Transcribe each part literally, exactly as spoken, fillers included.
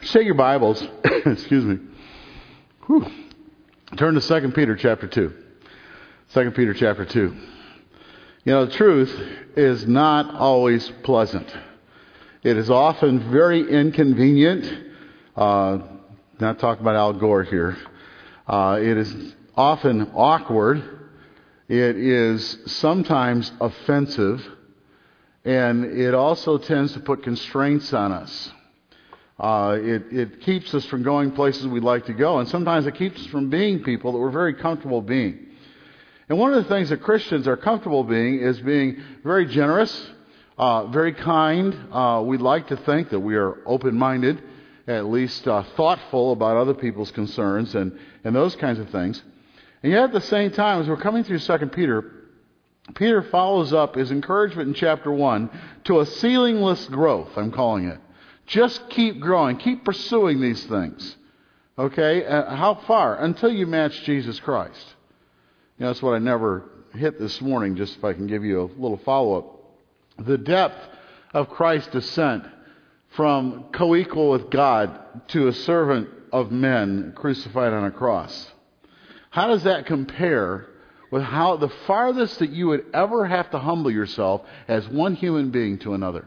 Take your Bibles. Excuse me. Whew. Turn to Second Peter chapter two. Second Peter chapter two. You know, the truth is not always pleasant. It is often very inconvenient. Uh, not talking about Al Gore here. Uh, it is often awkward. It is sometimes offensive. And it also tends to put constraints on us. Uh, it, it keeps us from going places we'd like to go. And sometimes it keeps us from being people that we're very comfortable being. And one of the things that Christians are comfortable being is being very generous, uh, very kind. Uh, we'd like to think that we are open-minded, at least uh, thoughtful about other people's concerns and, and those kinds of things. And yet at the same time, as we're coming through Second Peter, Peter follows up his encouragement in chapter one to a ceilingless growth, I'm calling it. Just keep growing. Keep pursuing these things. Okay? Uh, how far? Until you match Jesus Christ. You know, that's what I never hit this morning, just if I can give you a little follow-up. The depth of Christ's descent from co-equal with God to a servant of men crucified on a cross. How does that compare with how the farthest that you would ever have to humble yourself as one human being to another?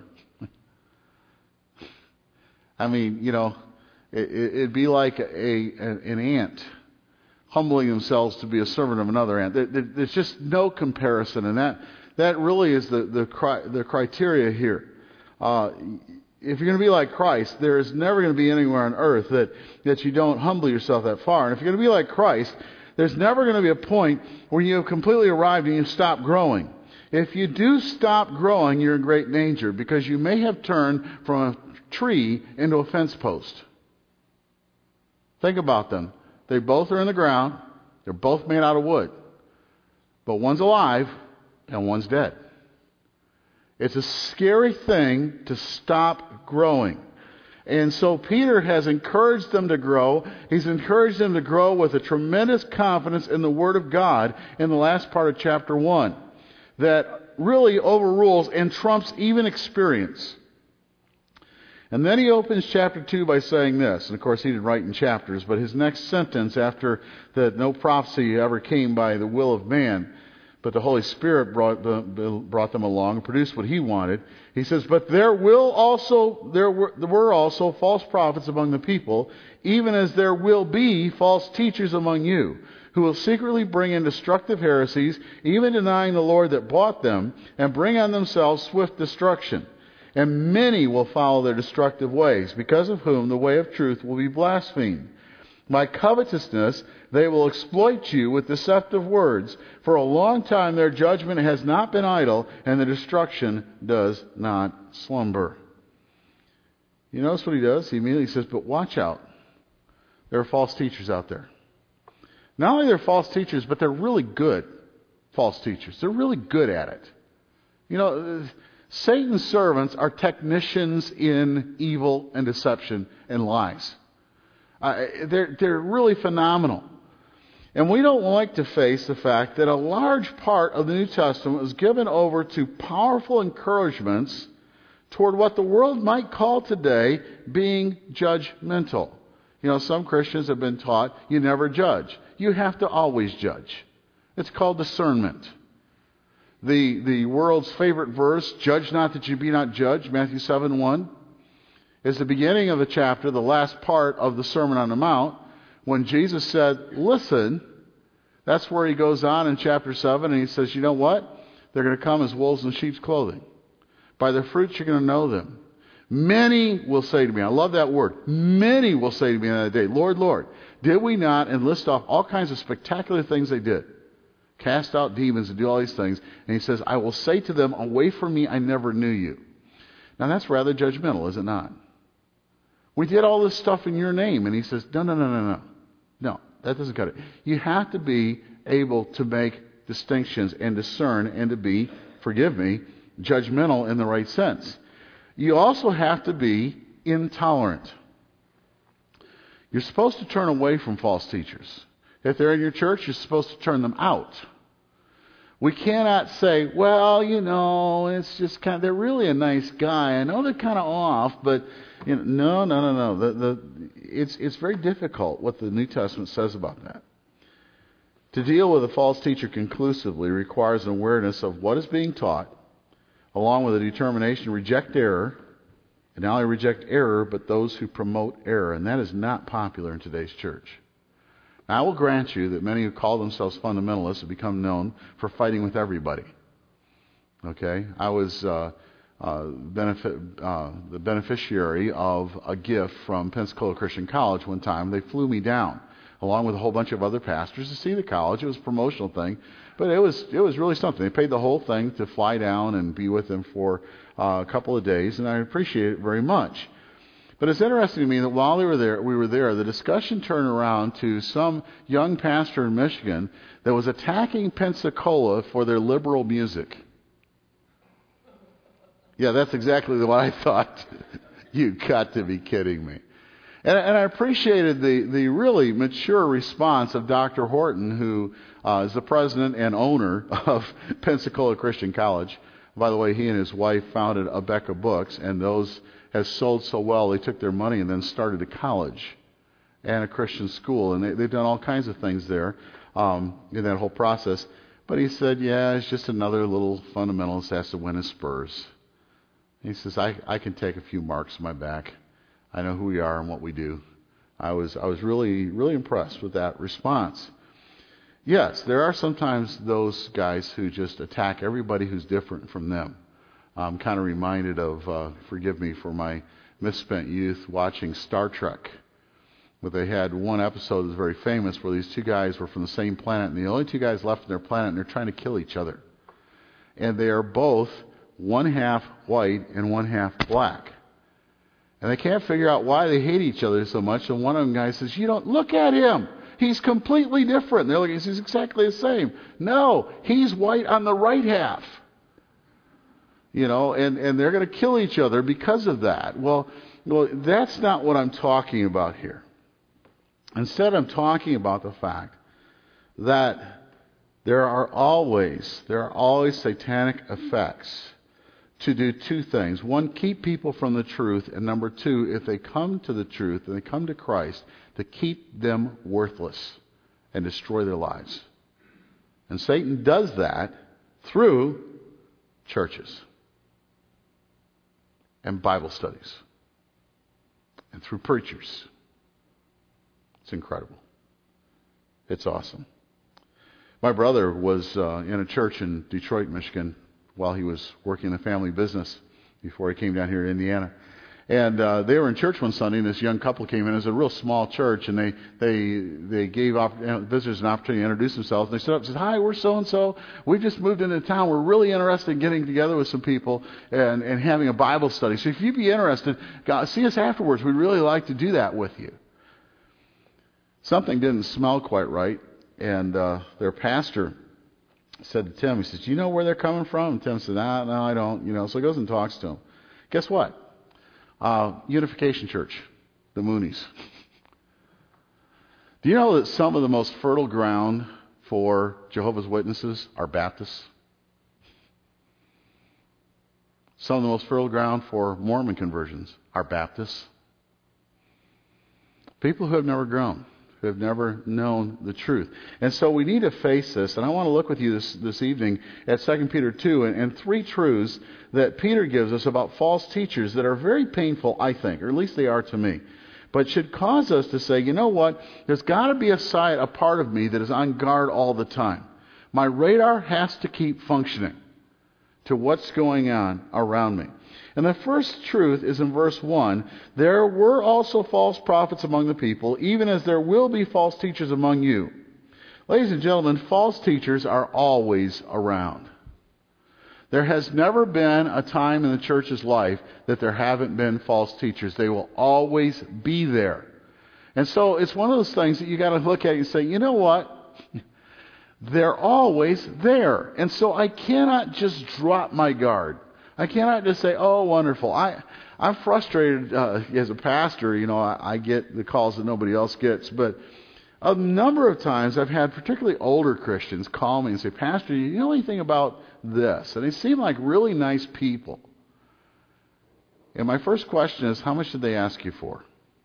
I mean, you know, it, it'd be like a, an ant humbling themselves to be a servant of another ant. There, there, there's just no comparison, and that that really is the the, cri- the criteria here. Uh, if you're going to be like Christ, there is never going to be anywhere on earth that, that you don't humble yourself that far. And if you're going to be like Christ, there's never going to be a point where you have completely arrived and you stop growing. If you do stop growing, you're in great danger, because you may have turned from a tree into a fence post. Think about them. They both are in the ground. They're both made out of wood. But one's alive and one's dead. It's a scary thing to stop growing. And so Peter has encouraged them to grow. He's encouraged them to grow with a tremendous confidence in the Word of God in the last part of chapter one that really overrules and trumps even experience. And then he opens chapter two by saying this. And of course he didn't write in chapters, but his next sentence after that no prophecy ever came by the will of man, but the Holy Spirit brought, the, brought them along and produced what he wanted. He says, but there will also, there were, there were also false prophets among the people, even as there will be false teachers among you, who will secretly bring in destructive heresies, even denying the Lord that bought them, and bring on themselves swift destruction. And many will follow their destructive ways, because of whom the way of truth will be blasphemed. By covetousness they will exploit you with deceptive words. For a long time their judgment has not been idle, and the destruction does not slumber. You notice what he does? He immediately says, but watch out. There are false teachers out there. Not only are they false teachers, but they're really good false teachers. They're really good at it. You know, Satan's servants are technicians in evil and deception and lies. Uh, they're, they're really phenomenal. And we don't like to face the fact that a large part of the New Testament was given over to powerful encouragements toward what the world might call today being judgmental. You know, some Christians have been taught you never judge. You have to always judge. It's called discernment. The, the world's favorite verse, judge not that you be not judged, Matthew seven one, is the beginning of the chapter, the last part of the Sermon on the Mount, when Jesus said, listen. That's where he goes on in chapter seven, and he says, you know what? They're going to come as wolves in sheep's clothing. By their fruits you're going to know them. Many will say to me, I love that word, many will say to me on that day, Lord, Lord, did we not, and list off all kinds of spectacular things they did. Cast out demons and do all these things. And he says, I will say to them, away from me, I never knew you. Now that's rather judgmental, is it not? We did all this stuff in your name. And he says, no, no, no, no, no. No, that doesn't cut it. You have to be able to make distinctions and discern and to be, forgive me, judgmental in the right sense. You also have to be intolerant. You're supposed to turn away from false teachers. If they're in your church, you're supposed to turn them out. We cannot say, well, you know, it's just kind of, they're really a nice guy. I know they're kind of off, but you know, no, no, no, no. The, the, it's, it's very difficult what the New Testament says about that. To deal with a false teacher conclusively requires an awareness of what is being taught, along with a determination to reject error, and not only reject error, but those who promote error. And that is not popular in today's church. Now, I will grant you that many who call themselves fundamentalists have become known for fighting with everybody. Okay? I was uh, uh, benefit, uh, the beneficiary of a gift from Pensacola Christian College one time. They flew me down, along with a whole bunch of other pastors, to see the college. It was a promotional thing, but it was it was really something. They paid the whole thing to fly down and be with them for uh, a couple of days, and I appreciate it very much. But it's interesting to me that while we were there, we were there, the discussion turned around to some young pastor in Michigan that was attacking Pensacola for their liberal music. Yeah, that's exactly what I thought. You got to be kidding me. And, and I appreciated the, the really mature response of Doctor Horton, who uh, is the president and owner of Pensacola Christian College. By the way, he and his wife founded Abeka Books, and those has sold so well, they took their money and then started a college and a Christian school. And they, they've done all kinds of things there um, in that whole process. But he said, yeah, it's just another little fundamentalist has to win his spurs. He says, I, I can take a few marks on my back. I know who we are and what we do. I was I was really, really impressed with that response. Yes, there are sometimes those guys who just attack everybody who's different from them. I'm kind of reminded of, uh, forgive me for my misspent youth, watching Star Trek. But they had one episode that was very famous where these two guys were from the same planet, and the only two guys left on their planet, and they're trying to kill each other. And they are both one half white and one half black. And they can't figure out why they hate each other so much. And one of them guys says, you don't look at him. He's completely different. And they're like, he's exactly the same. No, he's white on the right half. You know, and, and they're going to kill each other because of that. Well, well, that's not what I'm talking about here. Instead, I'm talking about the fact that there are always, there are always satanic effects to do two things. One, keep people from the truth. And number two, if they come to the truth and they come to Christ, to keep them worthless and destroy their lives. And Satan does that through churches and Bible studies and through preachers. It's incredible. It's awesome. My brother was uh, in a church in Detroit, Michigan, while he was working in the family business before he came down here to Indiana. And uh, they were in church one Sunday, and this young couple came in. It was a real small church, and they they they gave op- visitors an opportunity to introduce themselves. And they stood up and said, "Hi, we're so-and-so. We just moved into town. We're really interested in getting together with some people and, and having a Bible study. So if you'd be interested, God, see us afterwards. We'd really like to do that with you." Something didn't smell quite right, and uh, their pastor said to Tim, he says, "Do you know where they're coming from?" And Tim said, "No, no, I don't." You know, so he goes and talks to him. Guess what? Uh, Unification Church, the Moonies. Do you know that some of the most fertile ground for Jehovah's Witnesses are Baptists? Some of the most fertile ground for Mormon conversions are Baptists. People who have never grown, who have never known the truth. And so we need to face this. And I want to look with you this, this evening at Second Peter two and, and three truths that Peter gives us about false teachers that are very painful, I think, or at least they are to me, but should cause us to say, you know what, there's got to be a side, a part of me that is on guard all the time. My radar has to keep functioning to what's going on around me. And the first truth is in verse one. There were also false prophets among the people, even as there will be false teachers among you. Ladies and gentlemen, false teachers are always around. There has never been a time in the church's life that there haven't been false teachers. They will always be there. And so it's one of those things that you got to look at and say, you know what? They're always there. And so I cannot just drop my guard. I cannot just say, oh, wonderful. I, I'm frustrated uh, as a pastor. You know, I, I get the calls that nobody else gets. But A number of times I've had particularly older Christians call me and say, Pastor, do you know anything about this? And they seem like really nice people. And my first question is, how much did they ask you for?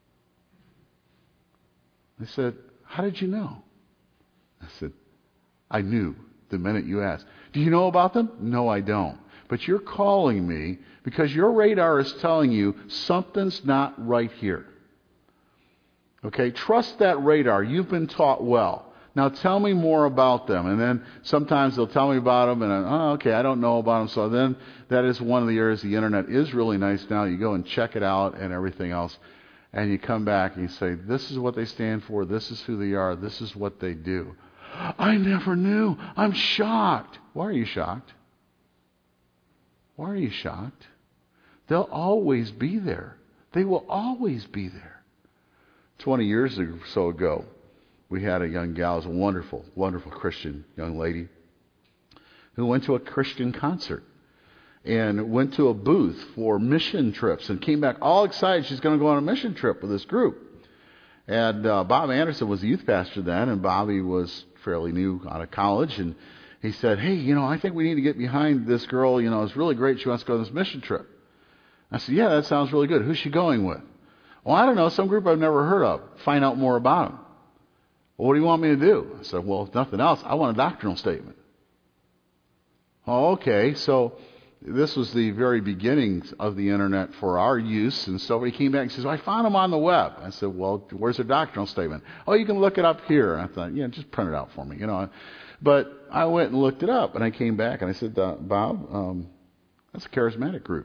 They said, how did you know? I said, I knew the minute you asked. Do you know about them? No, I don't. But you're calling me because your radar is telling you something's not right here. Okay, trust that radar. You've been taught well. Now tell me more about them. And then sometimes they'll tell me about them and, I, oh, okay, I don't know about them. So then that is one of the areas the internet is really nice now. You go and check it out and everything else. And you come back and you say, this is what they stand for. This is who they are. This is what they do. I never knew. I'm shocked. Why are you shocked? Why are you shocked? They'll always be there. They will always be there. Twenty years or so ago, we had a young gal, it was a wonderful, wonderful Christian young lady, who went to a Christian concert and went to a booth for mission trips and came back all excited. She's going to go on a mission trip with this group. And uh, Bob Anderson was the youth pastor then, and Bobby was fairly new out of college, and he said, hey, you know, I think we need to get behind this girl. You know, it's really great. She wants to go on this mission trip. I said, yeah, that sounds really good. Who's she going with? Well, I don't know, some group I've never heard of. Find out more about them. Well, what do you want me to do? I said, well, if nothing else, I want a doctrinal statement. Oh, okay. So this was the very beginnings of the internet for our use. And so he came back and says, well, I found them on the web. I said, well, where's their doctrinal statement? Oh, you can look it up here. And I thought, yeah, just print it out for me, you know. But I went and looked it up, and I came back and I said, uh, Bob, um, that's a charismatic group.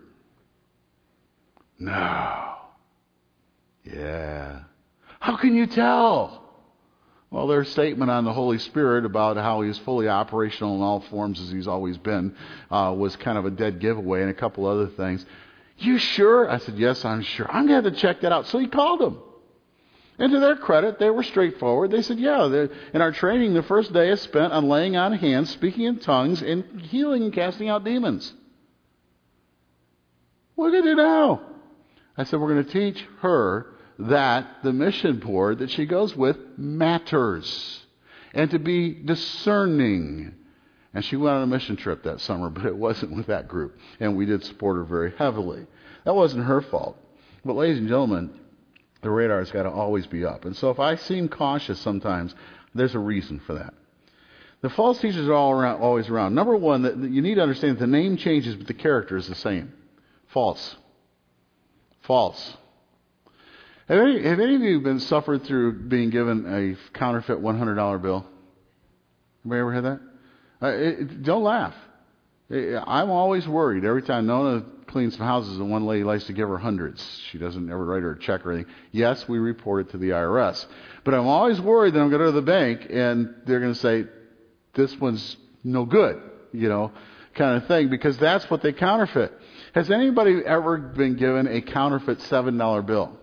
No. Yeah. How can you tell? Well, their statement on the Holy Spirit about how he's fully operational in all forms as he's always been uh, was kind of a dead giveaway, and a couple other things. You sure? I said, yes, I'm sure. I'm going to have to check that out. So he called them. And to their credit, they were straightforward. They said, yeah, in our training, the first day is spent on laying on hands, speaking in tongues, and healing and casting out demons. What are we going to do now? I said, we're going to teach her that the mission board that she goes with matters, and to be discerning. And she went on a mission trip that summer, but it wasn't with that group. And we did support her very heavily. That wasn't her fault. But ladies and gentlemen, the radar's got to always be up. And so if I seem cautious sometimes, there's a reason for that. The false teachers are all around, always around. Number one, that you need to understand that the name changes, but the character is the same. False. False. Have any, have any of you been suffered through being given a counterfeit one hundred dollar bill? Anybody ever had that? Uh, it, don't laugh. I'm always worried every time Nona cleans some houses and one lady likes to give her hundreds. She doesn't ever write her a check or anything. Yes, we report it to the I R S. But I'm always worried that I'm going to go to the bank and they're going to say, this one's no good, you know, kind of thing, because that's what they counterfeit. Has anybody ever been given a counterfeit seven dollar bill?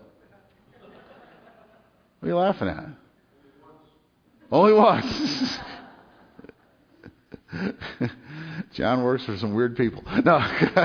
What are you laughing at? Only once. John works for some weird people. No.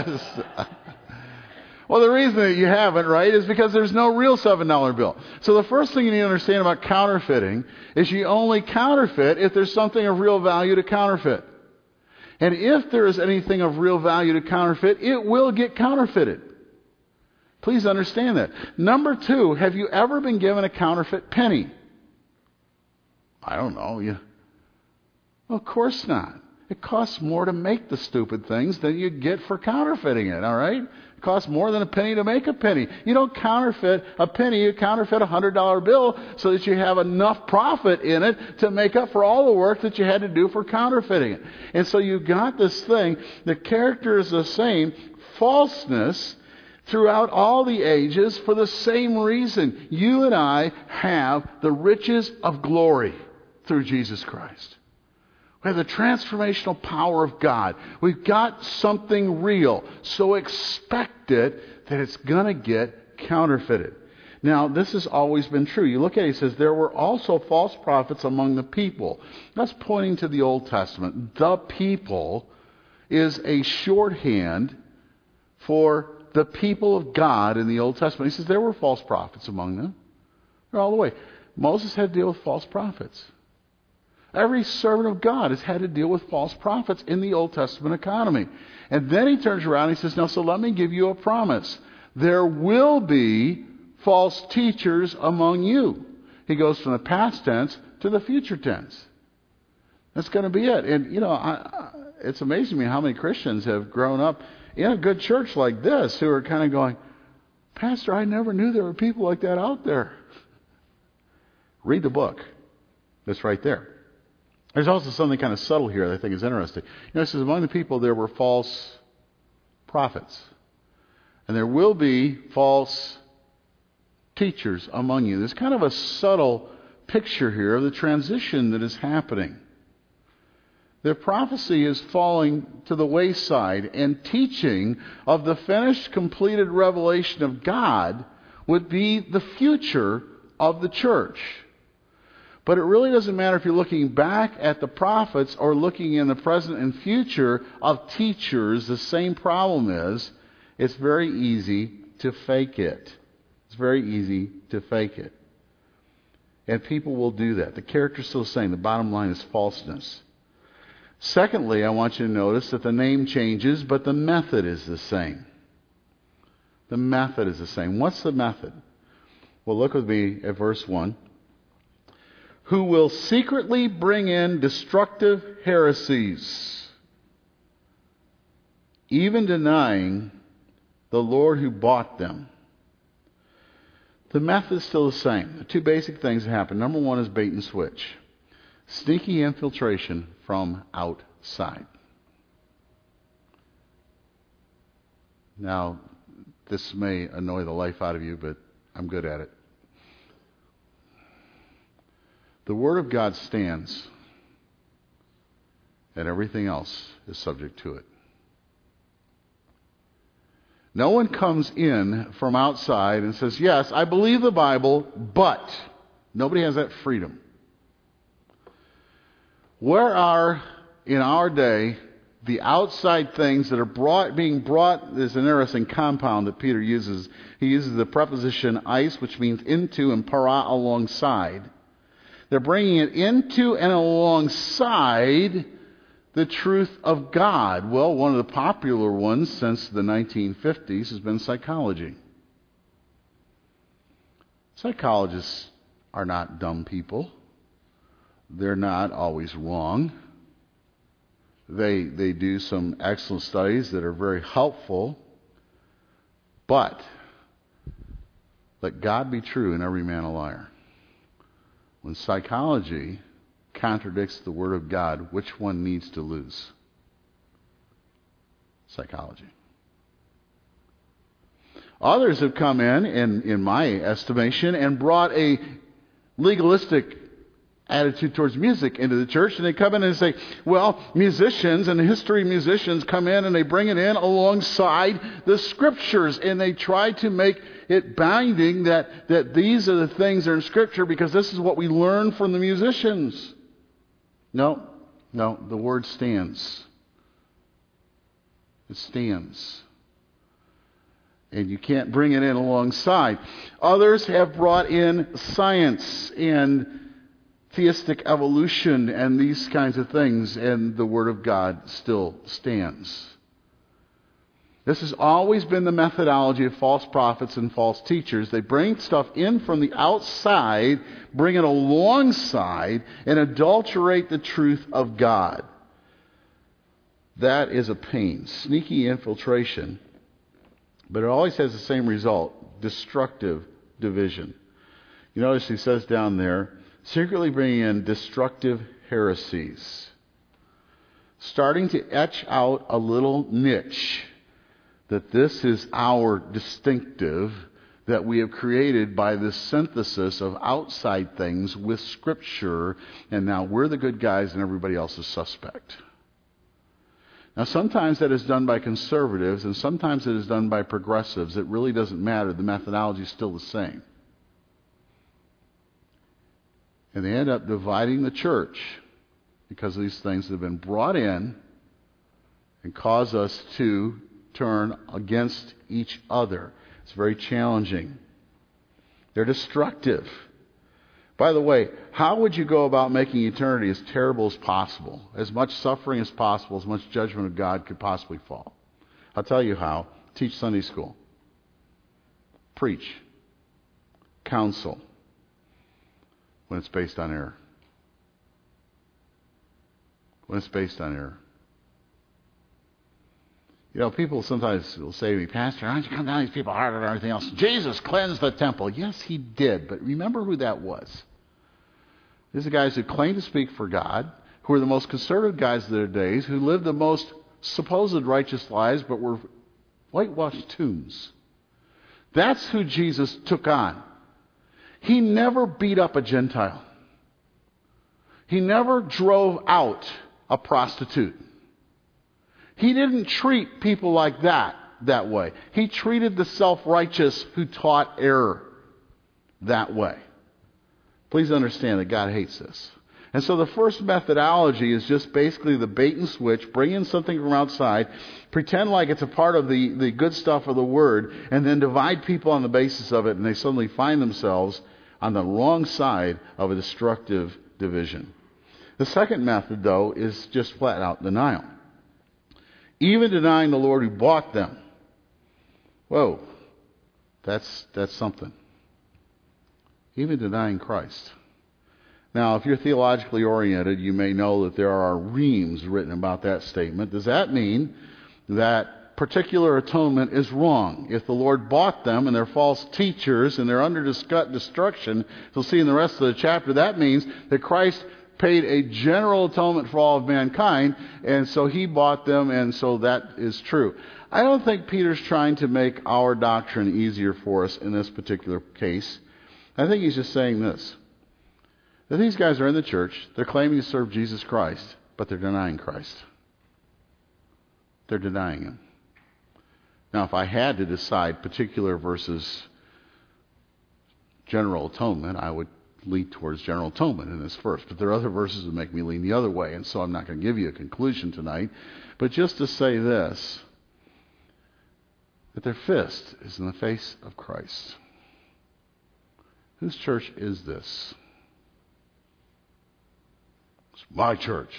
Well, the reason that you haven't, right, is because there's no real seven dollar bill. So the first thing you need to understand about counterfeiting is you only counterfeit if there's something of real value to counterfeit. And if there is anything of real value to counterfeit, it will get counterfeited. Please understand that. Number two, have you ever been given a counterfeit penny? I don't know. You, well, of course not. It costs more to make the stupid things than you get for counterfeiting it, all right? It costs more than a penny to make a penny. You don't counterfeit a penny, you counterfeit a one hundred dollar bill so that you have enough profit in it to make up for all the work that you had to do for counterfeiting it. And so you've got this thing, the character is the same, falseness throughout all the ages for the same reason. You and I have the riches of glory through Jesus Christ. We have the transformational power of God. We've got something real. So expect it that it's going to get counterfeited. Now, this has always been true. You look at it, he says, there were also false prophets among the people. That's pointing to the Old Testament. The people is a shorthand for the people of God in the Old Testament. He says there were false prophets among them. They're all the way. Moses had to deal with false prophets. Every servant of God has had to deal with false prophets in the Old Testament economy. And then he turns around and he says, now, so let me give you a promise. There will be false teachers among you. He goes from the past tense to the future tense. That's going to be it. And, you know, I, I, it's amazing to me how many Christians have grown up in a good church like this who are kind of going, Pastor, I never knew there were people like that out there. Read the book. That's right there. There's also something kind of subtle here that I think is interesting. You know, it says, among the people there were false prophets. And there will be false teachers among you. There's kind of a subtle picture here of the transition that is happening. Their prophecy is falling to the wayside, and teaching of the finished, completed revelation of God would be the future of the church. But it really doesn't matter if you're looking back at the prophets or looking in the present and future of teachers. The same problem is it's very easy to fake it. It's very easy to fake it. And people will do that. The character's still the same. The bottom line is falseness. Secondly, I want you to notice that the name changes, but the method is the same. The method is the same. What's the method? Well, look with me at verse one. Who will secretly bring in destructive heresies, even denying the Lord who bought them. The method is still the same. The two basic things that happen. Number one is bait and switch. Sneaky infiltration from outside. Now, this may annoy the life out of you, but I'm good at it. The Word of God stands, and everything else is subject to it. No one comes in from outside and says, yes, I believe the Bible, but nobody has that freedom. Where are, in our day, the outside things that are brought, being brought? There's an interesting compound that Peter uses. He uses the preposition eis, which means into, and para, alongside. They're bringing it into and alongside the truth of God. Well, one of the popular ones since the nineteen fifties has been psychology. Psychologists are not dumb people. They're not always wrong. They, they do some excellent studies that are very helpful. But let God be true and every man a liar. When psychology contradicts the Word of God, which one needs to lose? Psychology. Others have come in, in, in my estimation, and brought a legalistic attitude towards music into the church, and they come in and say, well, musicians and the history of musicians come in and they bring it in alongside the Scriptures, and they try to make it binding that, that these are the things that are in Scripture because this is what we learn from the musicians. No, no, the Word stands. It stands. And you can't bring it in alongside. Others have brought in science and theistic evolution and these kinds of things, and the Word of God still stands. This has always been the methodology of false prophets and false teachers. They bring stuff in from the outside, bring it alongside, and adulterate the truth of God. That is a pain. Sneaky infiltration. But it always has the same result. Destructive division. You notice he says down there, secretly bringing in destructive heresies. Starting to etch out a little niche that this is our distinctive that we have created by this synthesis of outside things with Scripture, and now we're the good guys and everybody else is suspect. Now sometimes that is done by conservatives and sometimes it is done by progressives. It really doesn't matter. The methodology is still the same. And they end up dividing the church because of these things that have been brought in and cause us to turn against each other. It's very challenging. They're destructive. By the way, how would you go about making eternity as terrible as possible? As much suffering as possible, as much judgment of God could possibly fall? I'll tell you how. Teach Sunday school. Preach. Counsel. When it's based on error. When it's based on error. You know, people sometimes will say to me, Pastor, why don't you come down these people harder than everything else? Jesus cleansed the temple. Yes, he did. But remember who that was. These are guys who claimed to speak for God, who were the most conservative guys of their days, who lived the most supposed righteous lives, but were whitewashed tombs. That's who Jesus took on. He never beat up a Gentile. He never drove out a prostitute. He didn't treat people like that that way. He treated the self-righteous who taught error that way. Please understand that God hates this. And so the first methodology is just basically the bait and switch, bring in something from outside, pretend like it's a part of the, the good stuff of the Word, and then divide people on the basis of it, and they suddenly find themselves on the wrong side of a destructive division. The second method, though, is just flat out denial. Even denying the Lord who bought them. Whoa, that's that's something. Even denying Christ. Now, if you're theologically oriented, you may know that there are reams written about that statement. Does that mean that particular atonement is wrong? If the Lord bought them and they're false teachers and they're under destruction, you'll see in the rest of the chapter, that means that Christ paid a general atonement for all of mankind, and so he bought them, and so that is true. I don't think Peter's trying to make our doctrine easier for us in this particular case. I think he's just saying this. That these guys are in the church, they're claiming to serve Jesus Christ, but they're denying Christ. They're denying him. Now, if I had to decide particular versus general atonement, I would lean towards general atonement in this verse. But there are other verses that make me lean the other way, and so I'm not going to give you a conclusion tonight. But just to say this, that their fist is in the face of Christ. Whose church is this? It's my church.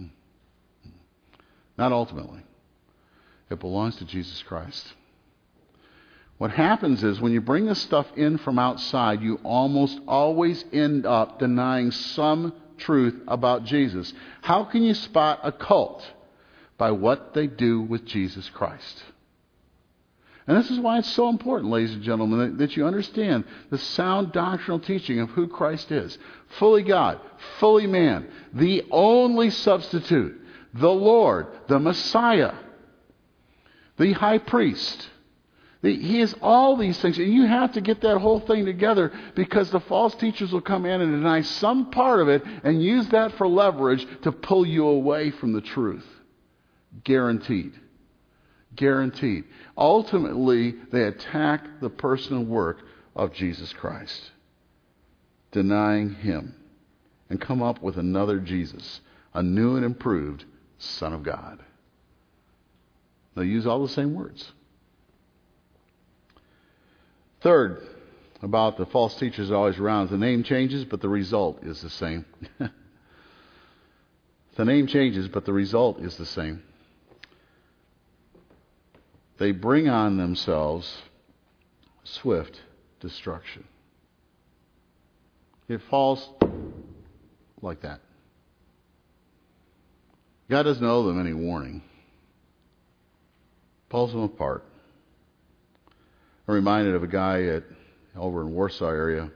Not ultimately. It belongs to Jesus Christ. What happens is when you bring this stuff in from outside, you almost always end up denying some truth about Jesus. How can you spot a cult? By what they do with Jesus Christ. And this is why it's so important, ladies and gentlemen, that, that you understand the sound doctrinal teaching of who Christ is. Fully God, fully man, the only substitute, the Lord, the Messiah, the high priest. The, he is all these things. And you have to get that whole thing together, because the false teachers will come in and deny some part of it and use that for leverage to pull you away from the truth. Guaranteed. Guaranteed. Ultimately, they attack the person and work of Jesus Christ, denying him, and come up with another Jesus, a new and improved Son of God. They'll use all the same words. Third, about the false teachers always around, the name changes, but the result is the same. The name changes, but the result is the same. They bring on themselves swift destruction. It falls like that. God doesn't owe them any warning. Pulls them apart. I'm reminded of a guy at over in Warsaw area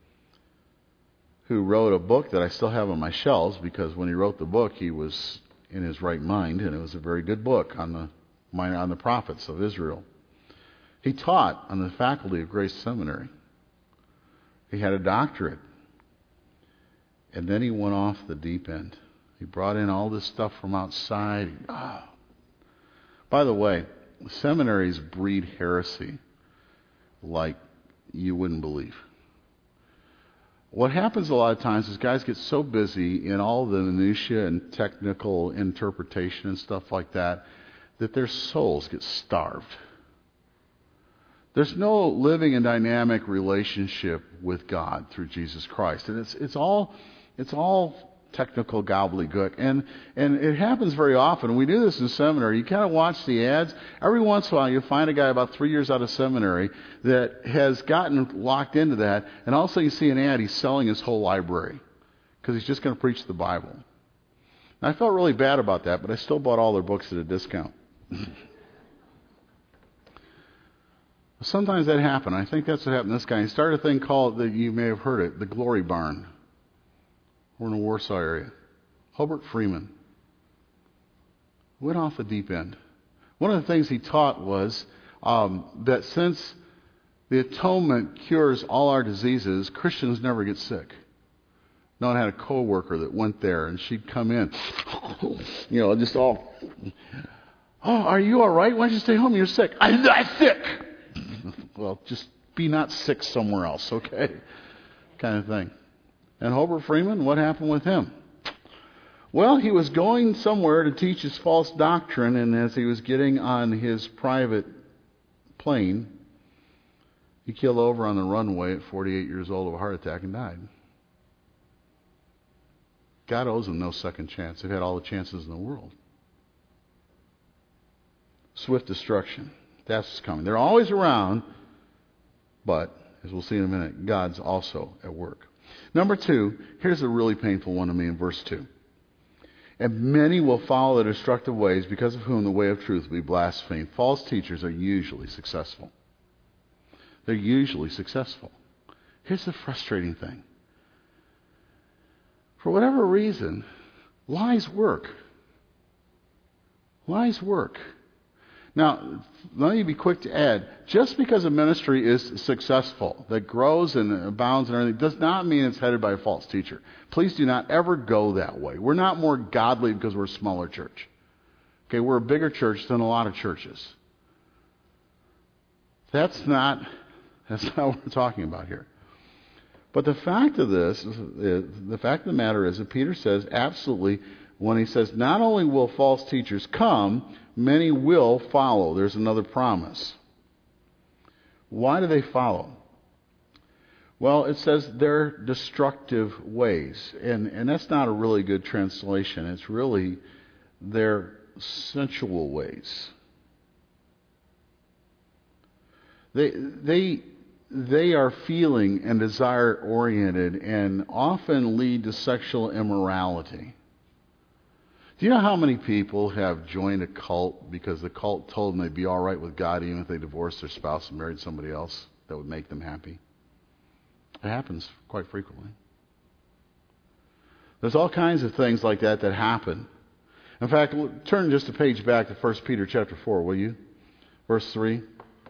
who wrote a book that I still have on my shelves, because when he wrote the book, he was in his right mind, and it was a very good book on the on the prophets of Israel. He taught on the faculty of Grace Seminary. He had a doctorate. And then he went off the deep end. He brought in all this stuff from outside. Oh. By the way, seminaries breed heresy like you wouldn't believe. What happens a lot of times is guys get so busy in all the minutiae and technical interpretation and stuff like that, that their souls get starved. There's no living and dynamic relationship with God through Jesus Christ. And it's it's all it's all technical gobbledygook. And and it happens very often. We do this in seminary. You kind of watch the ads. Every once in a while you find a guy about three years out of seminary that has gotten locked into that, and also you see an ad, he's selling his whole library because he's just going to preach the Bible. And I felt really bad about that, but I still bought all their books at a discount. Sometimes that happens. I think that's what happened to this guy. He started a thing called, that you may have heard it, the Glory Barn. We're in the Warsaw area. Hobart Freeman went off the deep end. One of the things he taught was um, that since the atonement cures all our diseases, Christians never get sick. No, I had a coworker that went there, and she'd come in, you know, just all, oh, are you all right? Why don't you stay home? You're sick. I'm not sick. Well, just be not sick somewhere else, okay? Kind of thing. And Hobart Freeman, what happened with him? Well, he was going somewhere to teach his false doctrine, and as he was getting on his private plane, he killed over on the runway at forty-eight years old of a heart attack and died. God owes him no second chance. They've had all the chances in the world. Swift destruction. That's what's coming. They're always around, but, as we'll see in a minute, God's also at work. Number two, here's a really painful one to me in verse two. And many will follow the destructive ways, because of whom the way of truth will be blasphemed. False teachers are usually successful. They're usually successful. Here's the frustrating thing. For whatever reason, lies work. Lies work. Now, let me be quick to add, just because a ministry is successful, that grows and abounds and everything, does not mean it's headed by a false teacher. Please do not ever go that way. We're not more godly because we're a smaller church. Okay, we're a bigger church than a lot of churches. That's not, that's not what we're talking about here. But the fact of this, is, the fact of the matter is that Peter says absolutely, when he says not only will false teachers come, many will follow. There's another promise. Why do they follow? Well, it says their destructive ways. And, and that's not a really good translation. It's really their sensual ways. They, they, they are feeling and desire oriented and often lead to sexual immorality. Do you know how many people have joined a cult because the cult told them they'd be all right with God even if they divorced their spouse and married somebody else that would make them happy? It happens quite frequently. There's all kinds of things like that that happen. In fact, turn just a page back to First Peter chapter four, will you? Verse three.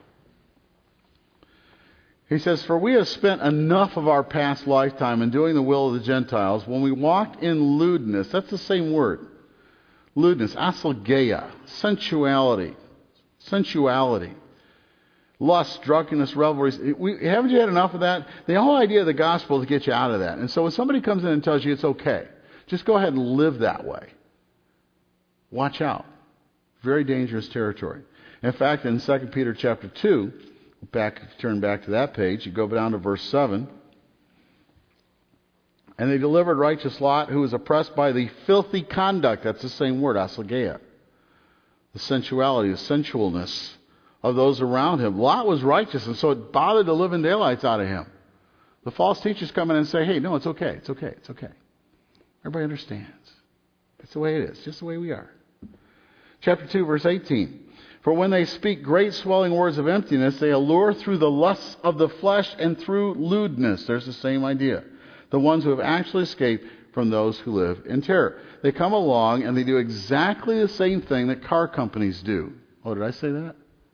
He says, "For we have spent enough of our past lifetime in doing the will of the Gentiles when we walked in lewdness." That's the same word. Lewdness, asalgeia, sensuality, sensuality, lust, drunkenness, revelries. We, haven't you had enough of that? The whole idea of the gospel is to get you out of that. And so when somebody comes in and tells you it's okay, just go ahead and live that way. Watch out. Very dangerous territory. In fact, in Second Peter chapter two, back turn back to that page, you go down to verse seven. "And they delivered righteous Lot, who was oppressed by the filthy conduct," that's the same word, asalgeia, the sensuality, the sensualness of those around him. Lot was righteous, and so it bothered the living daylights out of him. The false teachers come in and say, hey, no, it's okay, it's okay, it's okay. Everybody understands. That's the way it is, just the way we are. Chapter two, verse eighteen. "For when they speak great swelling words of emptiness, they allure through the lusts of the flesh and through lewdness." There's the same idea. The ones who have actually escaped from those who live in terror. They come along and they do exactly the same thing that car companies do. Oh, did I say that?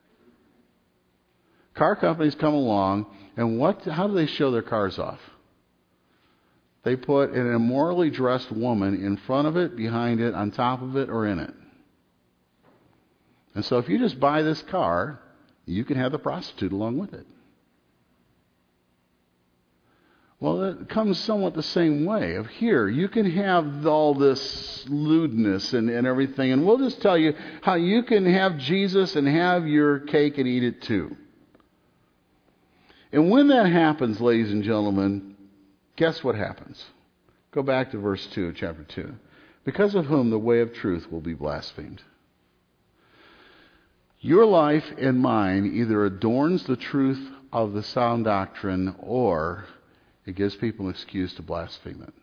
Car companies come along, and what? How do they show their cars off? They put an immorally dressed woman in front of it, behind it, on top of it, or in it. And so if you just buy this car, you can have the prostitute along with it. Well, it comes somewhat the same way. Of here, you can have all this lewdness and, and everything, and we'll just tell you how you can have Jesus and have your cake and eat it too. And when that happens, ladies and gentlemen, guess what happens? Go back to verse two of chapter two. Because of whom the way of truth will be blasphemed. Your life and mine either adorns the truth of the sound doctrine or it gives people an excuse to blaspheme it.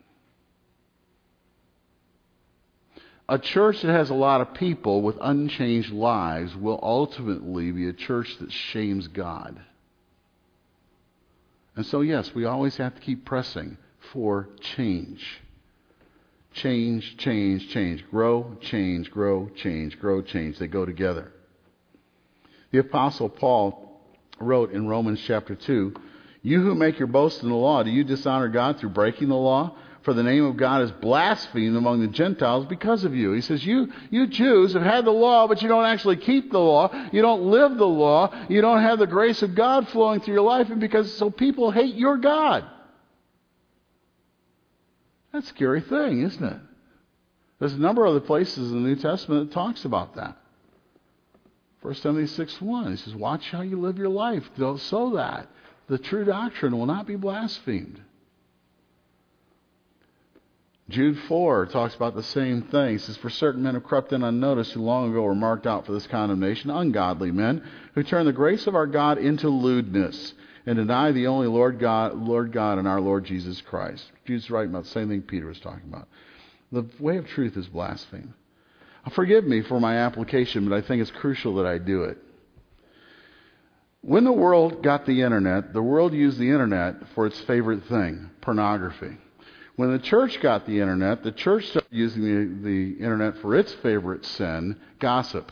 A church that has a lot of people with unchanged lives will ultimately be a church that shames God. And so, yes, we always have to keep pressing for change. Change, change, change. Grow, change, grow, change, grow, change. They go together. The Apostle Paul wrote in Romans chapter two, you who make your boast in the law, do you dishonor God through breaking the law? For the name of God is blasphemed among the Gentiles because of you. He says, you, you Jews have had the law, but you don't actually keep the law. You don't live the law. You don't have the grace of God flowing through your life, and because so people hate your God. That's a scary thing, isn't it? There's a number of other places in the New Testament that talks about that. First Timothy six one, he says, watch how you live your life so that the true doctrine will not be blasphemed. Jude four talks about the same thing. He says, for certain men have crept in unnoticed who long ago were marked out for this condemnation, ungodly men who turn the grace of our God into lewdness and deny the only Lord God, Lord God and our Lord Jesus Christ. Jude's writing about the same thing Peter was talking about. The way of truth is blaspheme. Forgive me for my application, but I think it's crucial that I do it. When the world got the internet, the world used the internet for its favorite thing, pornography. When the church got the internet, the church started using the, the internet for its favorite sin, gossip.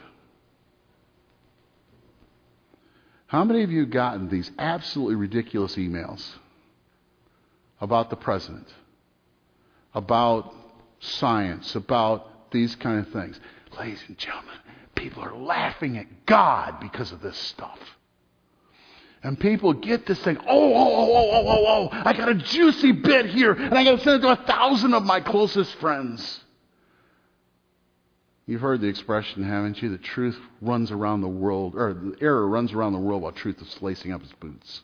How many of you have gotten these absolutely ridiculous emails about the president, about science, about these kind of things? Ladies and gentlemen, people are laughing at God because of this stuff. And people get this thing, oh, oh, oh, oh, oh, oh, oh, I got a juicy bit here, and I got to send it to a thousand of my closest friends. You've heard the expression, haven't you? The truth runs around the world, or the error runs around the world while truth is lacing up his boots.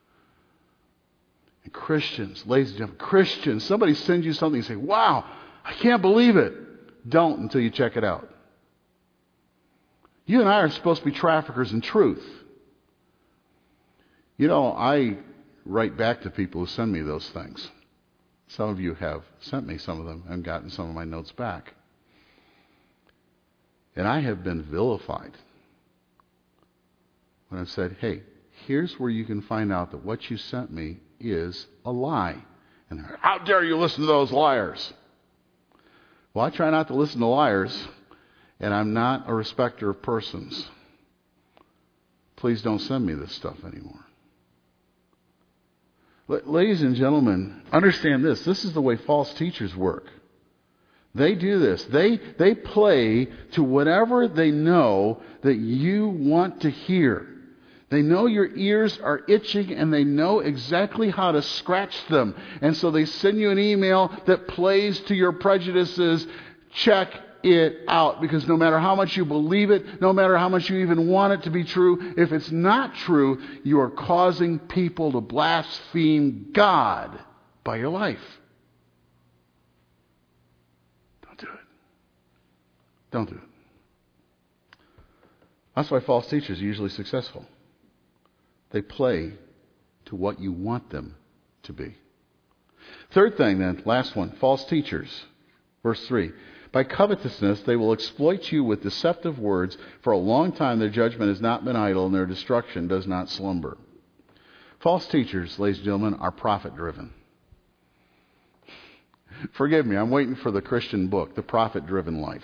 And Christians, ladies and gentlemen, Christians, somebody sends you something and say, wow, I can't believe it. Don't until you check it out. You and I are supposed to be traffickers in truth. You know, I write back to people who send me those things. Some of you have sent me some of them and gotten some of my notes back. And I have been vilified when I've said, hey, here's where you can find out that what you sent me is a lie. And they're, how dare you listen to those liars? Well, I try not to listen to liars, and I'm not a respecter of persons. Please don't send me this stuff anymore. Ladies and gentlemen, understand this. This is the way false teachers work. They do this. They, they play to whatever they know that you want to hear. They know your ears are itching and they know exactly how to scratch them. And so they send you an email that plays to your prejudices. Check it out, because no matter how much you believe it, no matter how much you even want it to be true, if it's not true, you are causing people to blaspheme God by your life. Don't do it. Don't do it. That's why false teachers are usually successful. They play to what you want them to be. Third thing then, last one, false teachers. Verse three. By covetousness they will exploit you with deceptive words. For a long time their judgment has not been idle, and their destruction does not slumber. False teachers, ladies and gentlemen, are profit-driven. Forgive me, I'm waiting for the Christian book, The Profit-Driven Life.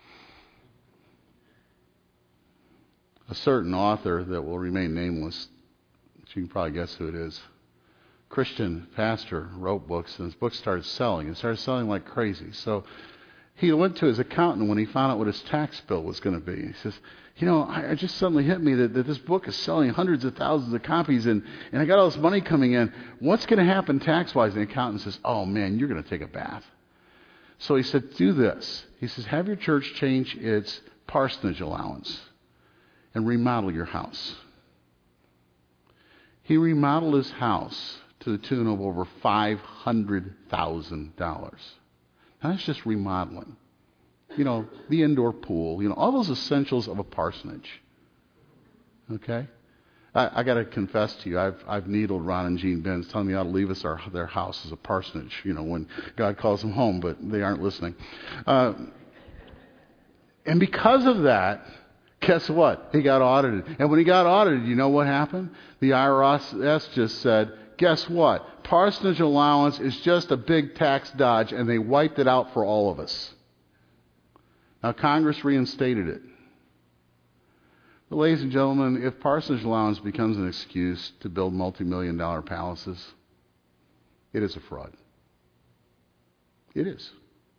A certain author that will remain nameless, you can probably guess who it is, Christian pastor, wrote books, and his books started selling. It started selling like crazy. So he went to his accountant when he found out what his tax bill was going to be. He says, you know, I, I just suddenly hit me that, that this book is selling hundreds of thousands of copies, and, and I got all this money coming in. What's going to happen tax-wise? And the accountant says, oh, man, you're going to take a bath. So he said, do this. He says, have your church change its parsonage allowance and remodel your house. He remodeled his house to the tune of over five hundred thousand dollars. Now, that's just remodeling. You know, the indoor pool, you know, all those essentials of a parsonage. Okay? I, I got to confess to you, I've, I've needled Ron and Jean Benz telling me how to leave us our, their house as a parsonage, you know, when God calls them home, but they aren't listening. Uh, and because of that, guess what? He got audited. And when he got audited, you know what happened? The I R S just said, guess what? Parsonage allowance is just a big tax dodge, and they wiped it out for all of us. Now, Congress reinstated it. But ladies and gentlemen, if parsonage allowance becomes an excuse to build multi-million dollar palaces, it is a fraud. It is.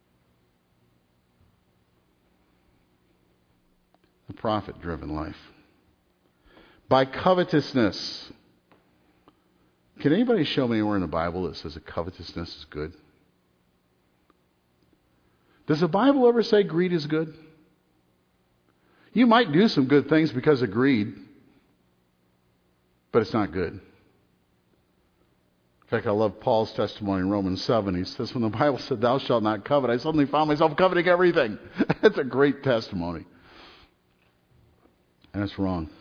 A profit-driven life. By covetousness. Can anybody show me anywhere in the Bible that says that covetousness is good? Does the Bible ever say greed is good? You might do some good things because of greed, but it's not good. In fact, I love Paul's testimony in Romans seven. He says, when the Bible said, thou shalt not covet, I suddenly found myself coveting everything. That's a great testimony. And it's wrong.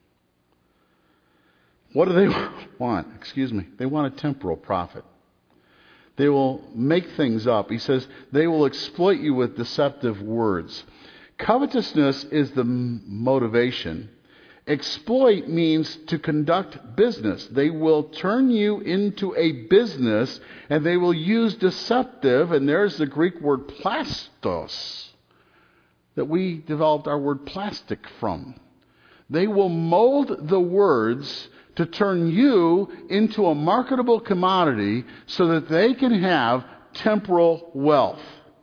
What do they want? Excuse me. They want a temporal profit. They will make things up. He says, they will exploit you with deceptive words. Covetousness is the motivation. Exploit means to conduct business. They will turn you into a business, and they will use deceptive, and there's the Greek word plastos, that we developed our word plastic from. They will mold the words to turn you into a marketable commodity so that they can have temporal wealth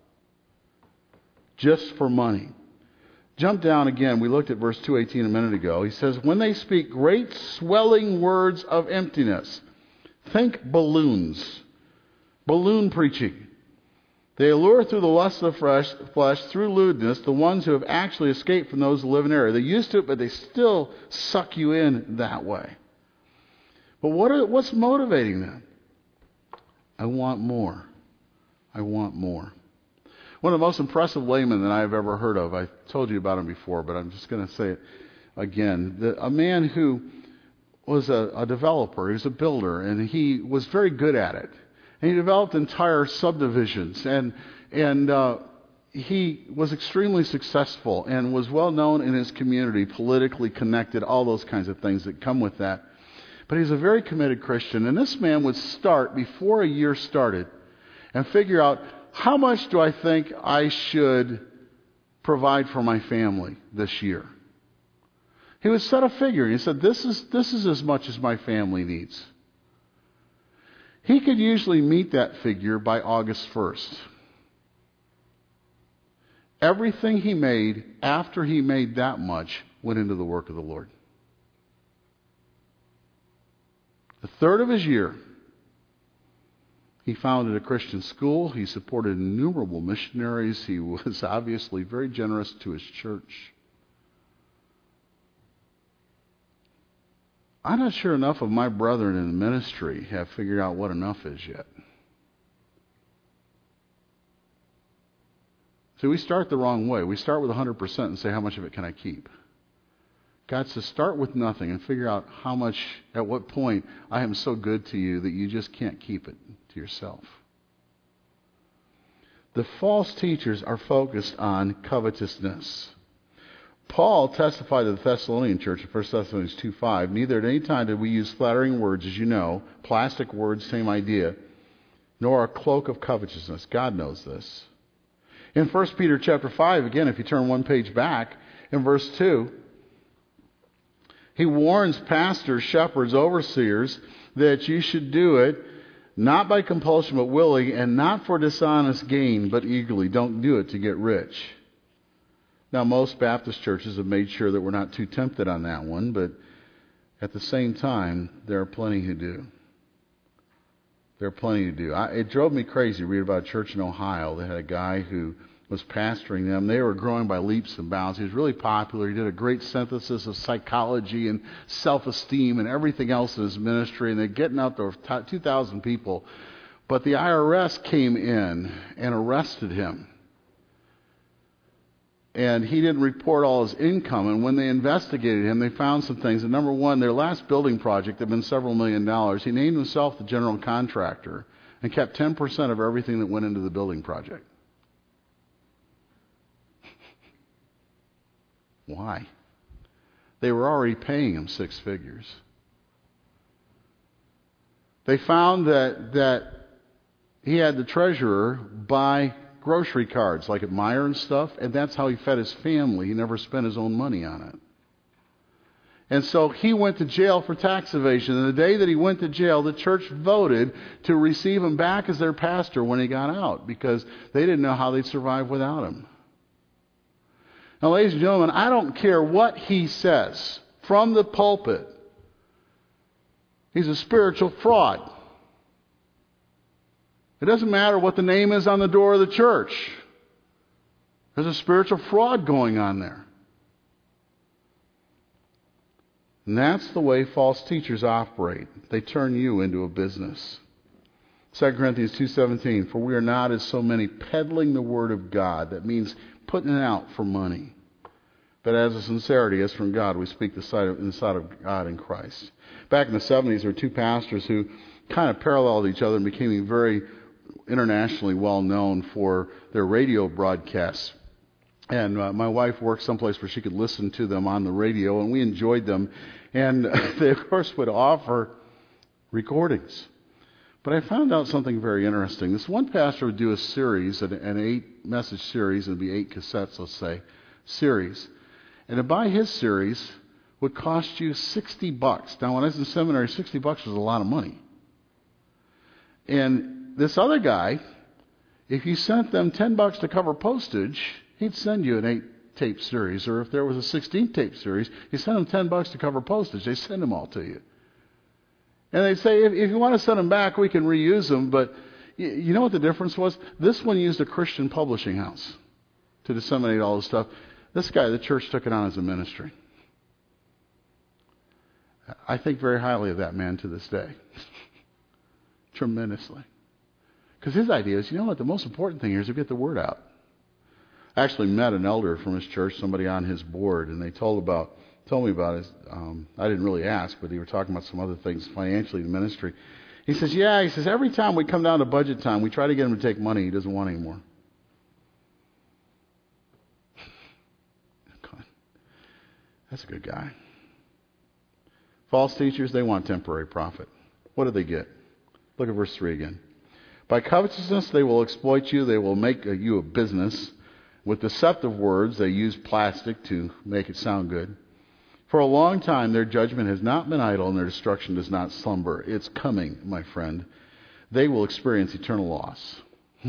just for money. Jump down again. We looked at verse two eighteen a minute ago. He says, when they speak great swelling words of emptiness. Think balloons. Balloon preaching. They allure through the lust of the flesh, flesh, through lewdness, the ones who have actually escaped from those who live in error. They're used to it, but they still suck you in that way. But what are, what's motivating them? I want more. I want more. One of the most impressive laymen that I've ever heard of, I told you about him before, but I'm just going to say it again. The, a man who was a, a developer, he was a builder, and he was very good at it. And he developed entire subdivisions, and and uh, he was extremely successful and was well known in his community, politically connected, all those kinds of things that come with that. But he's a very committed Christian, and this man would start before a year started and figure out, how much do I think I should provide for my family this year? He would set a figure, and he said, this is this is as much as my family needs. He could usually meet that figure by August first. Everything he made after he made that much went into the work of the Lord. The third of his year, he founded a Christian school. He supported innumerable missionaries. He was obviously very generous to his church. I'm not sure enough of my brethren in the ministry have figured out what enough is yet. See, we start the wrong way. We start with one hundred percent and say, how much of it can I keep? God says, start with nothing and figure out how much, at what point, I am so good to you that you just can't keep it to yourself. The false teachers are focused on covetousness. Paul testified to the Thessalonian church in First Thessalonians two five, neither at any time did we use flattering words, as you know, plastic words, same idea, nor a cloak of covetousness. God knows this. In First Peter chapter five, again, if you turn one page back, in verse two, he warns pastors, shepherds, overseers that you should do it not by compulsion but willing, and not for dishonest gain but eagerly. Don't do it to get rich. Now, most Baptist churches have made sure that we're not too tempted on that one, but at the same time, there are plenty who do. There are plenty who do. I, it drove me crazy to read about a church in Ohio that had a guy who was pastoring them. They were growing by leaps and bounds. He was really popular. He did a great synthesis of psychology and self-esteem and everything else in his ministry. And they're getting out there with two thousand people. But the I R S came in and arrested him. And he didn't report all his income. And when they investigated him, they found some things. And number one, their last building project had been several million dollars. He named himself the general contractor and kept ten percent of everything that went into the building project. Why? They were already paying him six figures. They found that that he had the treasurer buy grocery cards like at Meijer and stuff, and that's how he fed his family. He never spent his own money on it. And so he went to jail for tax evasion. And the day that he went to jail, the church voted to receive him back as their pastor when he got out, because they didn't know how they'd survive without him. Now, ladies and gentlemen, I don't care what he says from the pulpit. He's a spiritual fraud. It doesn't matter what the name is on the door of the church. There's a spiritual fraud going on there. And that's the way false teachers operate. They turn you into a business. Second Corinthians two seventeen, for we are not as so many peddling the word of God. That means putting it out for money. But as a sincerity as from God, we speak the sight of, in the sight of God in Christ. Back in the seventies, there were two pastors who kind of paralleled each other and became very internationally well known for their radio broadcasts. And uh, my wife worked someplace where she could listen to them on the radio, and we enjoyed them. And they, of course, would offer recordings. But I found out something very interesting. This one pastor would do a series, an, an eight-message series, and it'd be eight cassettes, let's say, series. And to buy his series would cost you sixty bucks. Now, when I was in seminary, sixty bucks was a lot of money. And this other guy, if you sent them ten bucks to cover postage, he'd send you an eight-tape series. Or if there was a sixteen-tape series, you send them ten bucks to cover postage. They send them all to you. And they'd say, if, if you want to send them back, we can reuse them. But you, you know what the difference was? This one used a Christian publishing house to disseminate all this stuff. This guy, the church took it on as a ministry. I think very highly of that man to this day. Tremendously. Because his idea is, you know what, the most important thing here is to get the word out. I actually met an elder from his church, somebody on his board, and they told about told me about it. Um, I didn't really ask, but they were talking about some other things financially in the ministry. He says, yeah, he says, every time we come down to budget time, we try to get him to take money he doesn't want anymore. That's a good guy. False teachers, they want temporary profit. What do they get? Look at verse three again. By covetousness, they will exploit you. They will make you a business. With deceptive words, they use plastic to make it sound good. For a long time, their judgment has not been idle, and their destruction does not slumber. It's coming, my friend. They will experience eternal loss.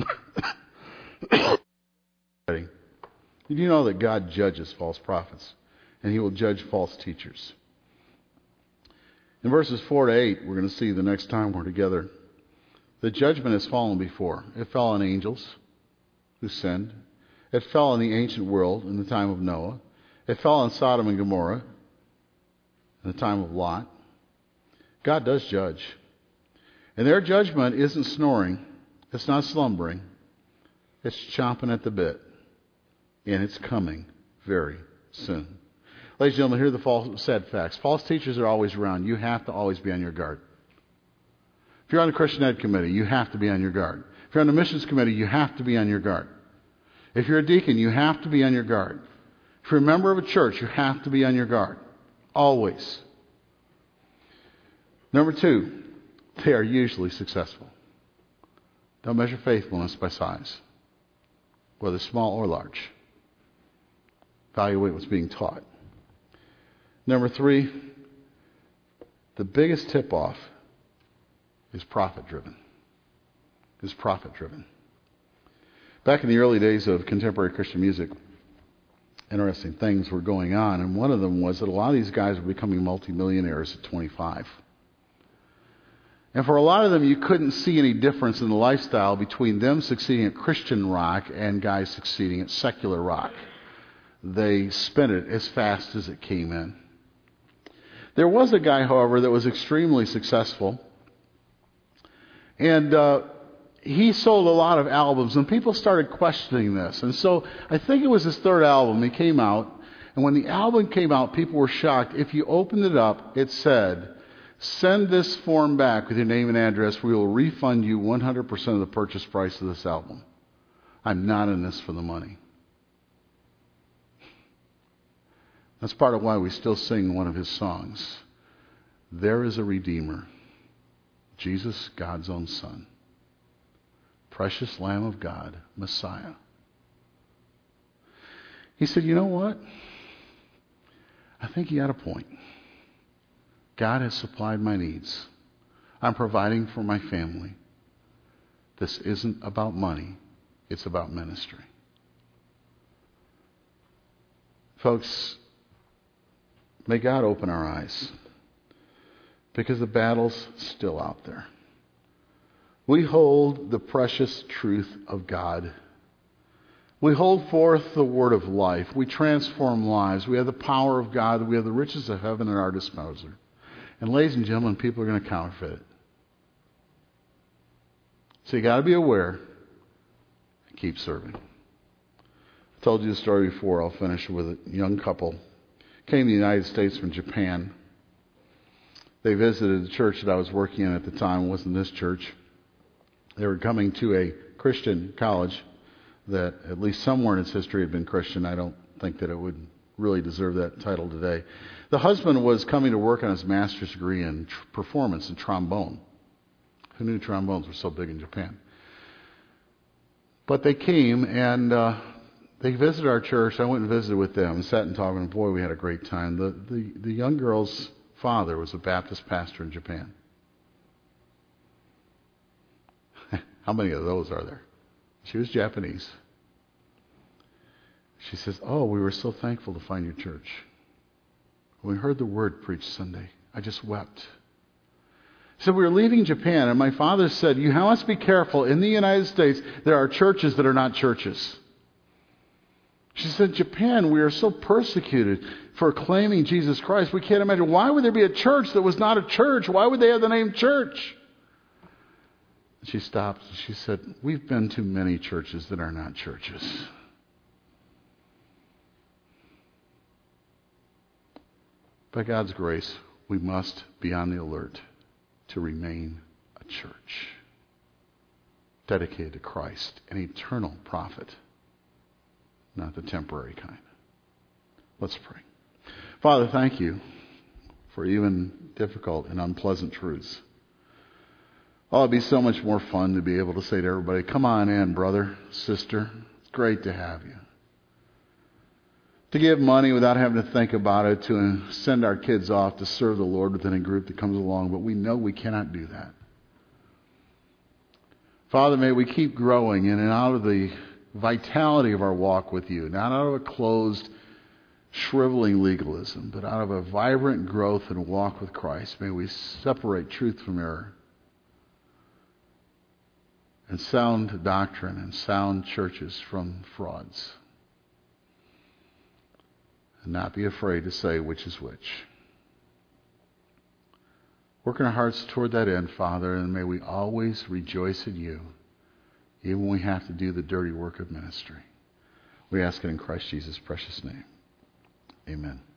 Did you know that God judges false prophets? And he will judge false teachers. In verses four to eight, we're going to see the next time we're together, the judgment has fallen before. It fell on angels who sinned. It fell on the ancient world in the time of Noah. It fell on Sodom and Gomorrah in the time of Lot. God does judge. And their judgment isn't snoring. It's not slumbering. It's chomping at the bit. And it's coming very soon. Ladies and gentlemen, here are the false, sad facts. False teachers are always around. You have to always be on your guard. If you're on the Christian Ed Committee, you have to be on your guard. If you're on the Missions Committee, you have to be on your guard. If you're a deacon, you have to be on your guard. If you're a member of a church, you have to be on your guard. Always. Number two, they are usually successful. Don't measure faithfulness by size, whether small or large. Evaluate what's being taught. Number three, the biggest tip-off is profit-driven. Is profit-driven. Back in the early days of contemporary Christian music, interesting things were going on, and one of them was that a lot of these guys were becoming multimillionaires at twenty-five. And for a lot of them, you couldn't see any difference in the lifestyle between them succeeding at Christian rock and guys succeeding at secular rock. They spent it as fast as it came in. There was a guy, however, that was extremely successful. And uh, he sold a lot of albums, and people started questioning this. And so I think it was his third album. He came out, and when the album came out, people were shocked. If you opened it up, it said, "Send this form back with your name and address. We will refund you one hundred percent of the purchase price of this album. I'm not in this for the money." That's part of why we still sing one of his songs. There is a Redeemer, Jesus, God's own Son, precious Lamb of God, Messiah. He said, you know what? I think he had a point. God has supplied my needs. I'm providing for my family. This isn't about money. It's about ministry. Folks, may God open our eyes, because the battle's still out there. We hold the precious truth of God. We hold forth the word of life. We transform lives. We have the power of God. We have the riches of heaven at our disposal. And ladies and gentlemen, people are going to counterfeit it. So you got to be aware and keep serving. I told you the story before. I'll finish with a young couple. Came to the United States from Japan. They visited the church that I was working in at the time. It wasn't this church. They were coming to a Christian college that, at least somewhere in its history, had been Christian. I don't think that it would really deserve that title today. The husband was coming to work on his master's degree in tr- performance in trombone. Who knew trombones were so big in Japan? But they came and uh, they visited our church. I went and visited with them and sat and talked, and boy, we had a great time. The, the, the young girl's father was a Baptist pastor in Japan. How many of those are there? She was Japanese. She says, oh, we were so thankful to find your church. When we heard the word preached Sunday, I just wept. She said, we were leaving Japan, and my father said, you must be careful. In the United States, there are churches that are not churches. She said, Japan, we are so persecuted for claiming Jesus Christ. We can't imagine. Why would there be a church that was not a church? Why would they have the name church? She stopped and she said, we've been to many churches that are not churches. By God's grace, we must be on the alert to remain a church dedicated to Christ, an eternal prophet, not the temporary kind. Let's pray. Father, thank you for even difficult and unpleasant truths. Oh, it'd be so much more fun to be able to say to everybody, come on in, brother, sister. It's great to have you. To give money without having to think about it, to send our kids off to serve the Lord within a group that comes along, but we know we cannot do that. Father, may we keep growing in and out of the vitality of our walk with you, not out of a closed, shriveling legalism, but out of a vibrant growth and walk with Christ. May we separate truth from error, and sound doctrine and sound churches from frauds. And not be afraid to say which is which. Work in our hearts toward that end, Father, and may we always rejoice in you, even when we have to do the dirty work of ministry. We ask it in Christ Jesus' precious name. Amen.